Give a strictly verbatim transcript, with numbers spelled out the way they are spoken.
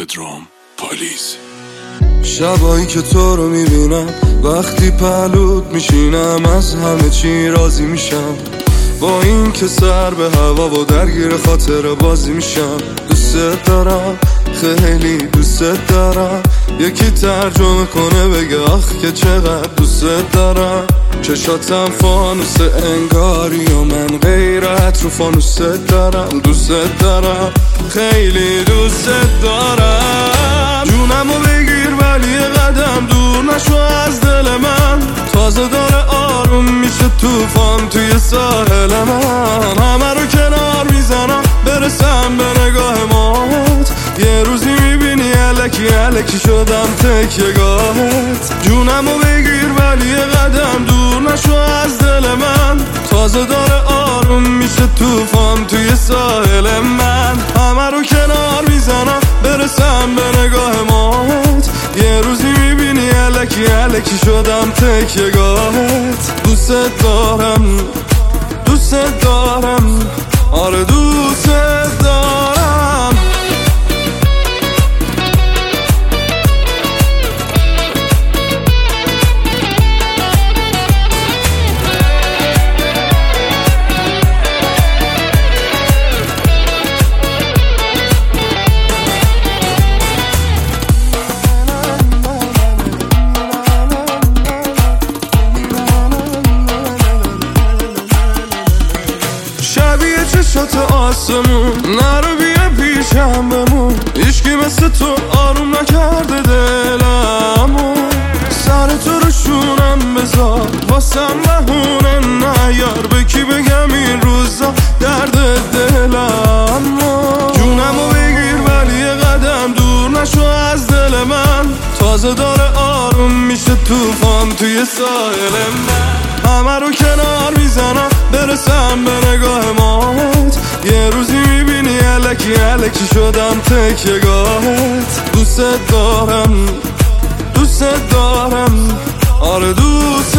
پدرام پالیز. شبایی که تو رو میبینم وقتی پهلوت میشینم از همه چی راضی میشم، با این که سر به هوا و درگیر خاطر بازی میشم. دوست دارم خیلی دوست دارم، یکی ترجمه کنه بگه آخ که چقدر دوست دارم. چشاتم فانوس انگاری و من غیرت رو فانوس دارم. دوست دارم خیلی دوست دارم، جونمو بگیر ولی یه قدم دور نشو از دل من. تازه داره آروم میشه طوفان توی ساحل من، همه رو کنار میزنم برسم به نگاه مات. یه روزی میبینی الکی الکی شدم تکیه‌گاهت. جونمو بگیر ولی یه قدم دور نشو از دل من. تازه داره آروم میشه طوفان توی ساحل من، همه رو کنار میزنم برسم به نگاه مات. یه روزی میبینی الکی الکی شدم تکیه‌گاهت. دوست دارم دوست دارم آره دوست دارم. شبیه چشات آسمون نرو بیا پیشم بمون، هیچکی مثل تو آروم نکرده دلمو. سر تو رو شونم بذار واسم بهونه نیار، به کی بگم این روزا درد دلمو. جونمو بگیر ولی یه قدم دور نشو از دل من. تازه داره آروم میشه طوفان توی ساحل من، همه رو کنار میزنم برسم به نگاه مات. یه روزی میبینی الکی الکی شدم تکیه‌گاهت. دوست دارم دوست دارم آره دوست